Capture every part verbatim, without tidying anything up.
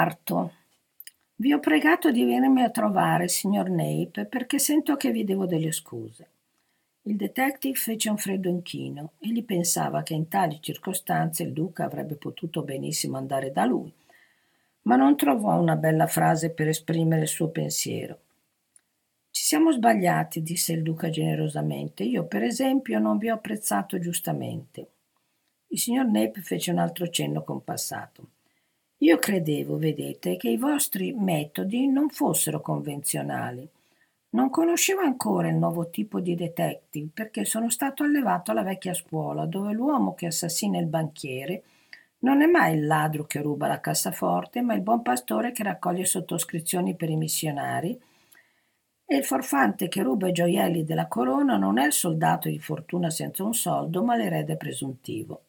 Quarto. Vi ho pregato di venirmi a trovare, signor Nape, perché sento che vi devo delle scuse. Il detective fece un freddo inchino. Egli pensava che in tali circostanze il duca avrebbe potuto benissimo andare da lui, ma non trovò una bella frase per esprimere il suo pensiero. Ci siamo sbagliati, disse il duca generosamente. Io, per esempio, non vi ho apprezzato giustamente. Il signor Nape fece un altro cenno compassato. Io credevo, vedete, che i vostri metodi non fossero convenzionali. Non conoscevo ancora il nuovo tipo di detective perché sono stato allevato alla vecchia scuola, dove l'uomo che assassina il banchiere non è mai il ladro che ruba la cassaforte, ma il buon pastore che raccoglie sottoscrizioni per i missionari, e il forfante che ruba i gioielli della corona non è il soldato di fortuna senza un soldo, ma l'erede presuntivo.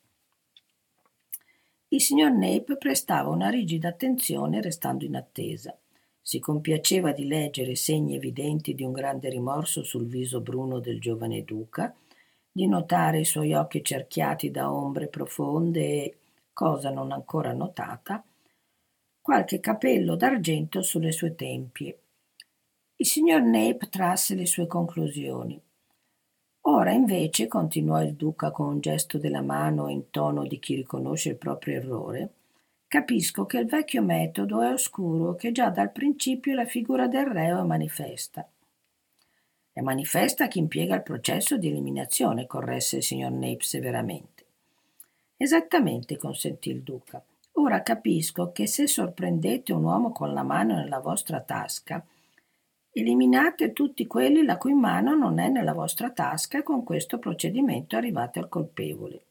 Il signor Nape prestava una rigida attenzione restando in attesa. Si compiaceva di leggere segni evidenti di un grande rimorso sul viso bruno del giovane duca, di notare i suoi occhi cerchiati da ombre profonde e, cosa non ancora notata, qualche capello d'argento sulle sue tempie. Il signor Nape trasse le sue conclusioni. Ora invece, continuò il duca con un gesto della mano in tono di chi riconosce il proprio errore, capisco che il vecchio metodo è oscuro, che già dal principio la figura del reo è manifesta. È manifesta chi impiega il processo di eliminazione, corresse il signor Nape severamente. Esattamente, consentì il duca. Ora capisco che se sorprendete un uomo con la mano nella vostra tasca, eliminate tutti quelli la cui mano non è nella vostra tasca e con questo procedimento arrivate al colpevole.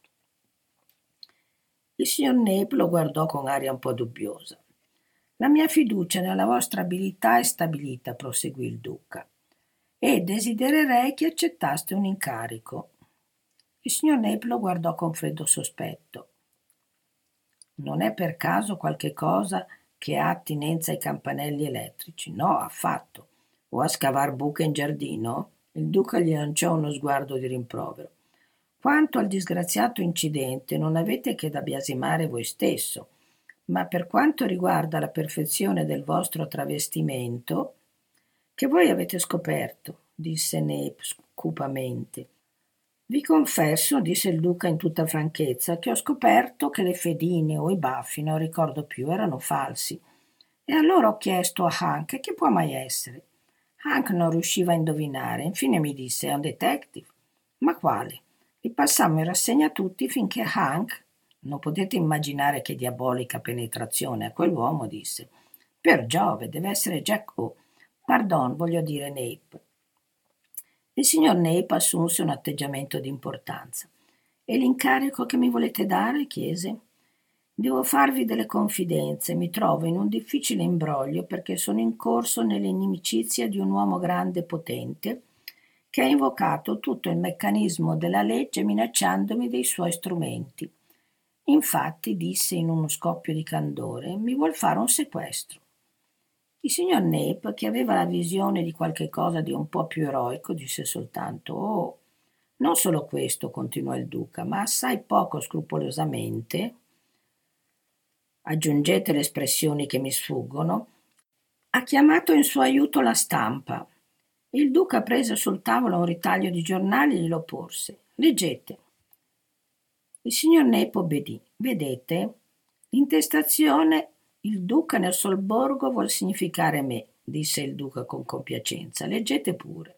Il signor Nape lo guardò con aria un po' dubbiosa. La mia fiducia nella vostra abilità è stabilita, proseguì il duca, e desidererei che accettaste un incarico. Il signor Nape lo guardò con freddo sospetto. Non è per caso qualche cosa che ha attinenza ai campanelli elettrici? No, affatto. O a scavar buche in giardino? Il duca gli lanciò uno sguardo di rimprovero. Quanto al disgraziato incidente, non avete che da biasimare voi stesso, ma per quanto riguarda la perfezione del vostro travestimento, che voi avete scoperto, disse Nape cupamente. Vi confesso, disse il duca in tutta franchezza, che ho scoperto che le fedine o i baffi, non ricordo più, erano falsi. E allora ho chiesto a Hank che può mai essere. Hank non riusciva a indovinare. Infine mi disse: è un detective. Ma quale? Li passammo in rassegna tutti finché Hank, non potete immaginare che diabolica penetrazione a quell'uomo, disse. Per Giove, deve essere Jack O. Pardon, voglio dire Nape. Il signor Nape assunse un atteggiamento di importanza. E l'incarico che mi volete dare? Chiese. Devo farvi delle confidenze, mi trovo in un difficile imbroglio perché sono in corso nell'inimicizia di un uomo grande e potente che ha invocato tutto il meccanismo della legge minacciandomi dei suoi strumenti. Infatti, disse in uno scoppio di candore, mi vuol fare un sequestro. Il signor Nape, che aveva la visione di qualche cosa di un po' più eroico, disse soltanto «Oh, non solo questo», continuò il duca, «ma assai poco scrupolosamente, aggiungete le espressioni che mi sfuggono, ha chiamato in suo aiuto la stampa». Il duca prese sul tavolo un ritaglio di giornali e glielo porse. «Leggete». Il signor Nape obbedì. «Vedete? L'intestazione «Il duca nel Solborgo vuol significare me», disse il duca con compiacenza. «Leggete pure».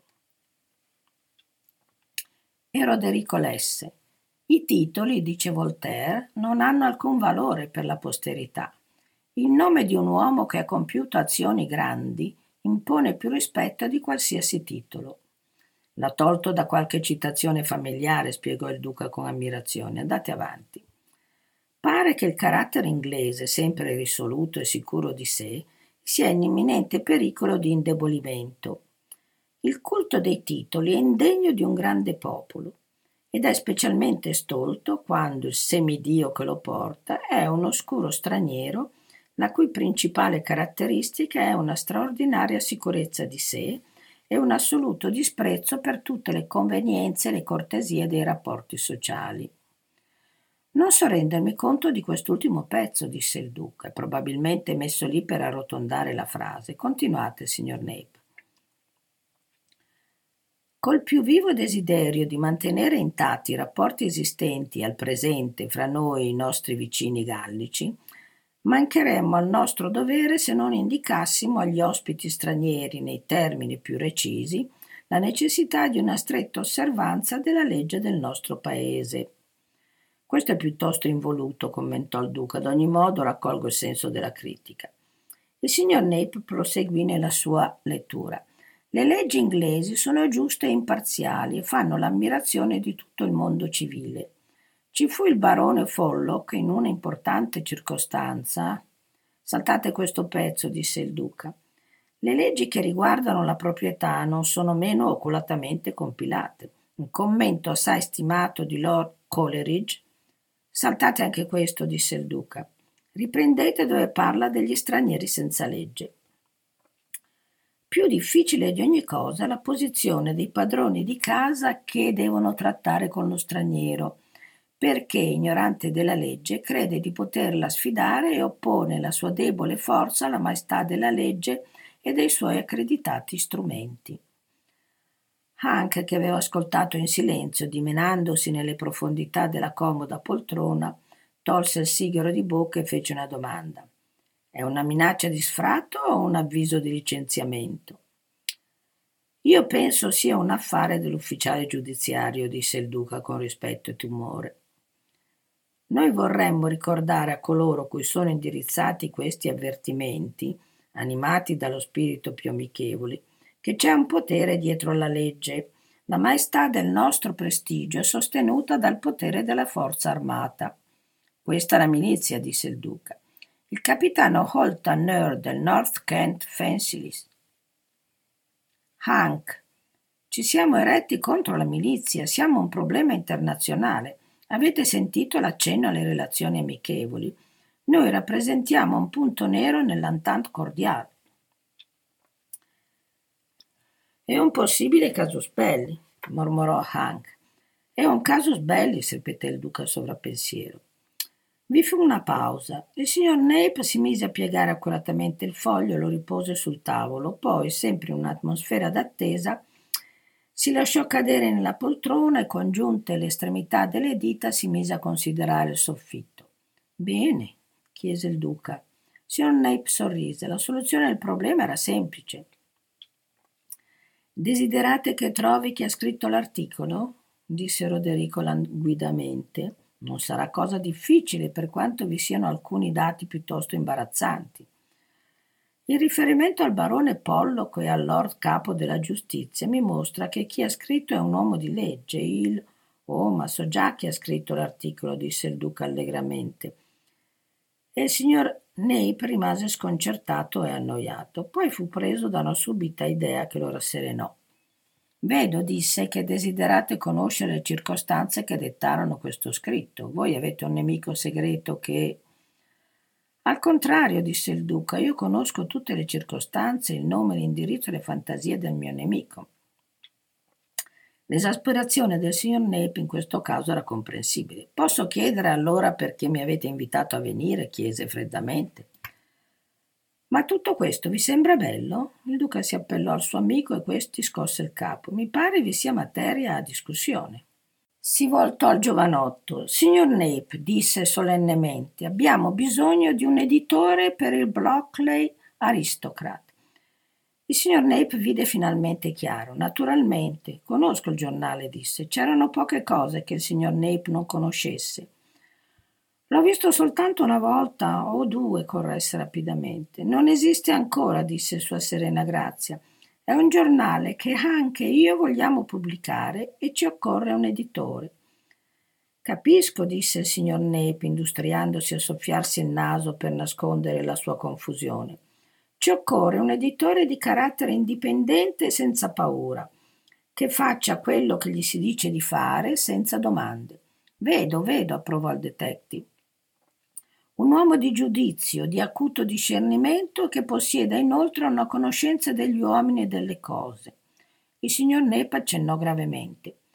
E Roderico lesse. «I titoli, dice Voltaire, non hanno alcun valore per la posterità. Il nome di un uomo che ha compiuto azioni grandi impone più rispetto di qualsiasi titolo». «L'ha tolto da qualche citazione familiare», spiegò il duca con ammirazione. «Andate avanti». Pare che il carattere inglese, sempre risoluto e sicuro di sé, sia in imminente pericolo di indebolimento. Il culto dei titoli è indegno di un grande popolo ed è specialmente stolto quando il semidio che lo porta è un oscuro straniero la cui principale caratteristica è una straordinaria sicurezza di sé e un assoluto disprezzo per tutte le convenienze e le cortesie dei rapporti sociali. Non so rendermi conto di quest'ultimo pezzo, disse il duca, probabilmente messo lì per arrotondare la frase. Continuate, signor Nape. Col più vivo desiderio di mantenere intatti i rapporti esistenti al presente fra noi e i nostri vicini gallici, mancheremmo al nostro dovere se non indicassimo agli ospiti stranieri, nei termini più recisi, la necessità di una stretta osservanza della legge del nostro paese. Questo è piuttosto involuto, commentò il duca, ad ogni modo raccolgo il senso della critica. Il signor Nape proseguì nella sua lettura. Le leggi inglesi sono giuste e imparziali e fanno l'ammirazione di tutto il mondo civile. Ci fu il barone Follock in una importante circostanza. Saltate questo pezzo, disse il duca. Le leggi che riguardano la proprietà non sono meno oculatamente compilate. Un commento assai stimato di Lord Coleridge. Saltate anche questo, disse il duca. Riprendete dove parla degli stranieri senza legge. Più difficile di ogni cosa la posizione dei padroni di casa che devono trattare con lo straniero, perché, ignorante della legge, crede di poterla sfidare e oppone la sua debole forza alla maestà della legge e dei suoi accreditati strumenti. Hank, che aveva ascoltato in silenzio, dimenandosi nelle profondità della comoda poltrona, tolse il sigaro di bocca e fece una domanda. È una minaccia di sfratto o un avviso di licenziamento? Io penso sia un affare dell'ufficiale giudiziario, disse il duca con rispetto e timore. Noi vorremmo ricordare a coloro cui sono indirizzati questi avvertimenti, animati dallo spirito più amichevole, che c'è un potere dietro la legge. La maestà del nostro prestigio è sostenuta dal potere della forza armata. Questa è la milizia, disse il duca. Il capitano Holt Tanner del North Kent Fensilis. Hank, ci siamo eretti contro la milizia, siamo un problema internazionale. Avete sentito l'accenno alle relazioni amichevoli? Noi rappresentiamo un punto nero nell'entente cordiale. È un possibile casus belli, mormorò Hank. È un casus belli, ripeté il duca sovrappensiero. Vi fu una pausa. Il signor Nape si mise a piegare accuratamente il foglio e lo ripose sul tavolo. Poi, sempre in un'atmosfera d'attesa, si lasciò cadere nella poltrona e, congiunte le estremità delle dita, si mise a considerare il soffitto. Bene, chiese il duca. Il signor Nape sorrise. La soluzione del problema era semplice. Desiderate che trovi chi ha scritto l'articolo? Disse Roderico languidamente. Non sarà cosa difficile, per quanto vi siano alcuni dati piuttosto imbarazzanti. Il riferimento al barone Pollock e al lord capo della giustizia mi mostra che chi ha scritto è un uomo di legge. Il... Oh, ma so già chi ha scritto l'articolo, disse il duca allegramente. E il signor Nape rimase sconcertato e annoiato. Poi fu preso da una subita idea che lo rasserenò. Vedo, disse, che desiderate conoscere le circostanze che dettarono questo scritto. Voi avete un nemico segreto che... Al contrario, disse il duca, io conosco tutte le circostanze, il nome, l'indirizzo e le fantasie del mio nemico. L'esasperazione del signor Nape in questo caso era comprensibile. Posso chiedere allora perché mi avete invitato a venire? Chiese freddamente. Ma tutto questo vi sembra bello? Il duca si appellò al suo amico e questi scosse il capo. Mi pare vi sia materia a discussione. Si voltò al giovanotto. Signor Nape, disse solennemente, abbiamo bisogno di un editore per il Blockley Aristocrat. Il signor Nape vide finalmente chiaro. Naturalmente, conosco il giornale, disse. C'erano poche cose che il signor Nape non conoscesse. L'ho visto soltanto una volta o due, corresse rapidamente. Non esiste ancora, disse Sua Serena Grazia. È un giornale che anche io vogliamo pubblicare e ci occorre un editore. Capisco, disse il signor Nape, industriandosi a soffiarsi il naso per nascondere la sua confusione. Ci occorre un editore di carattere indipendente e senza paura, che faccia quello che gli si dice di fare senza domande. Vedo, vedo, approvò il detective. Un uomo di giudizio, di acuto discernimento, che possieda inoltre una conoscenza degli uomini e delle cose. Il signor Nape accennò gravemente.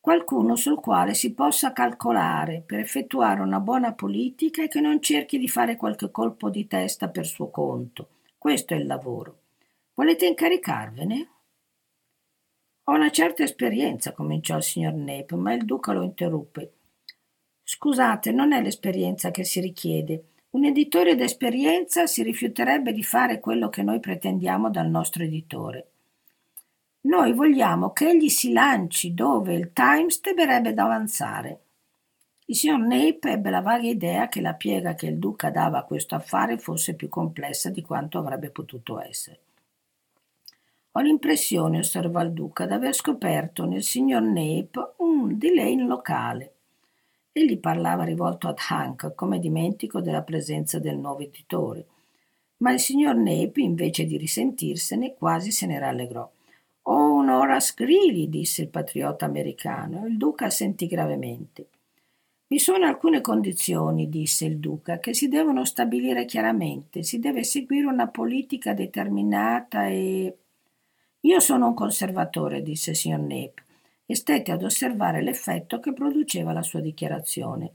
qualcuno sul quale si possa calcolare per effettuare una buona politica e che non cerchi di fare qualche colpo di testa per suo conto. Questo è il lavoro. Volete incaricarvene? Ho una certa esperienza, cominciò il signor Nape, ma il duca lo interruppe. Scusate, non è l'esperienza che si richiede. Un editore d'esperienza si rifiuterebbe di fare quello che noi pretendiamo dal nostro editore. Noi vogliamo che egli si lanci dove il Times dovrebbe avanzare. Il signor Nape ebbe la vaga idea che la piega che il duca dava a questo affare fosse più complessa di quanto avrebbe potuto essere. Ho l'impressione, osservò il duca, d'aver scoperto nel signor Nape un Delane locale. Egli parlava rivolto ad Hank, come dimentico della presenza del nuovo editore. Ma il signor Nape, invece di risentirsene, quasi se ne rallegrò. «Oh, un Horace Greeley», disse il patriota americano. Il duca assentì gravemente. «Vi sono alcune condizioni», disse il duca, «che si devono stabilire chiaramente. Si deve seguire una politica determinata e...» «Io sono un conservatore», disse il signor Nape, e stette ad osservare l'effetto che produceva la sua dichiarazione.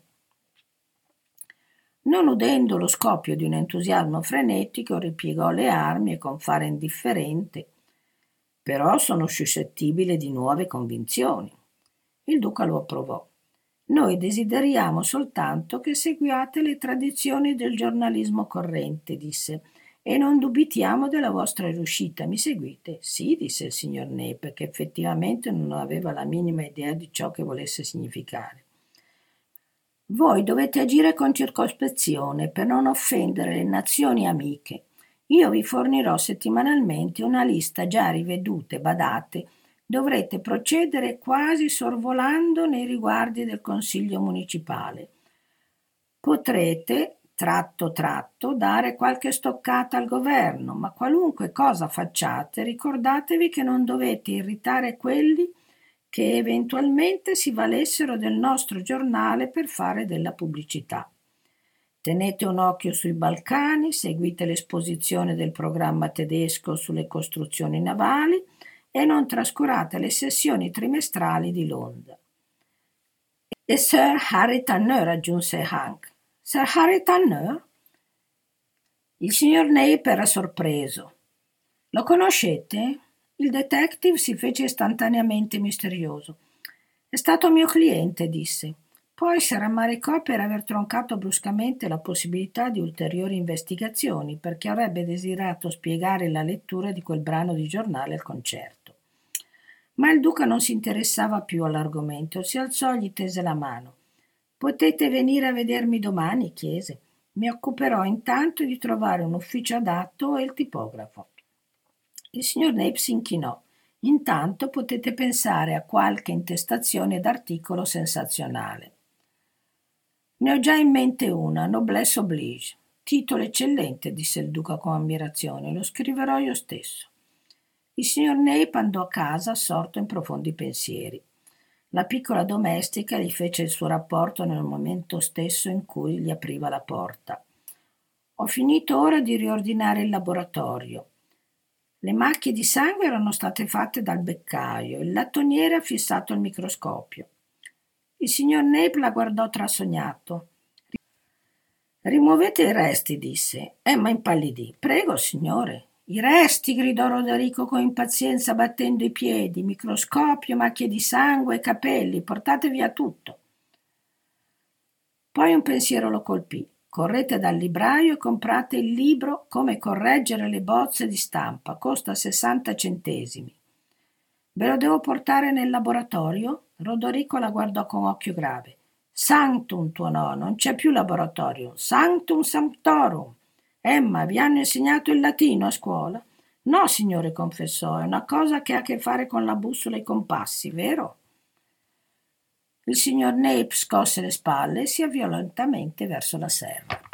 Non udendo lo scoppio di un entusiasmo frenetico, ripiegò le armi e con fare indifferente. «Però sono suscettibile di nuove convinzioni». Il duca lo approvò. «Noi desideriamo soltanto che seguiate le tradizioni del giornalismo corrente», disse, «e non dubitiamo della vostra riuscita. Mi seguite?» «Sì», disse il signor Nape, che effettivamente non aveva la minima idea di ciò che volesse significare. «Voi dovete agire con circospezione per non offendere le nazioni amiche. Io vi fornirò settimanalmente una lista già rivedute, badate. Dovrete procedere quasi sorvolando nei riguardi del Consiglio municipale. Potrete, tratto tratto, dare qualche stoccata al governo, ma qualunque cosa facciate, ricordatevi che non dovete irritare quelli che eventualmente si valessero del nostro giornale per fare della pubblicità. Tenete un occhio sui Balcani, seguite l'esposizione del programma tedesco sulle costruzioni navali e non trascurate le sessioni trimestrali di Londra». «E Sir Harry Tanner», aggiunse Hank. «Sir Harry Tanner?» Il signor Nape era sorpreso. «Lo conoscete?» Il detective si fece istantaneamente misterioso. «È stato mio cliente», disse. Poi si rammaricò per aver troncato bruscamente la possibilità di ulteriori investigazioni, perché avrebbe desiderato spiegare la lettura di quel brano di giornale al concerto. Ma il duca non si interessava più all'argomento, si alzò e gli tese la mano. «Potete venire a vedermi domani?» chiese. «Mi occuperò intanto di trovare un ufficio adatto e il tipografo». Il signor Nape si inchinò. «Intanto potete pensare a qualche intestazione d'articolo sensazionale». «Ne ho già in mente una, noblesse oblige». «Titolo eccellente», disse il duca con ammirazione. «Lo scriverò io stesso». Il signor Nape andò a casa assorto in profondi pensieri. La piccola domestica gli fece il suo rapporto nel momento stesso in cui gli apriva la porta. «Ho finito ora di riordinare il laboratorio. Le macchie di sangue erano state fatte dal beccaio, il lattoniere ha fissato il microscopio». Il signor Nape la guardò trasognato. «Rimuovete i resti», disse. Emma impallidì. «Prego, signore». «I resti», gridò Roderico con impazienza battendo i piedi. «Microscopio, macchie di sangue, capelli, portate via tutto». Poi un pensiero lo colpì. «Correte dal libraio e comprate il libro Come correggere le bozze di stampa. Costa sessanta centesimi». «Ve lo devo portare nel laboratorio?» Roderico la guardò con occhio grave. «Sanctum, tuonò, non c'è più laboratorio. Sanctum sanctorum. Emma, vi hanno insegnato il latino a scuola?» «No, signore», confessò, «è una cosa che ha a che fare con la bussola e i compassi, vero?» Il signor Nape scosse le spalle e si avviò lentamente verso la serva.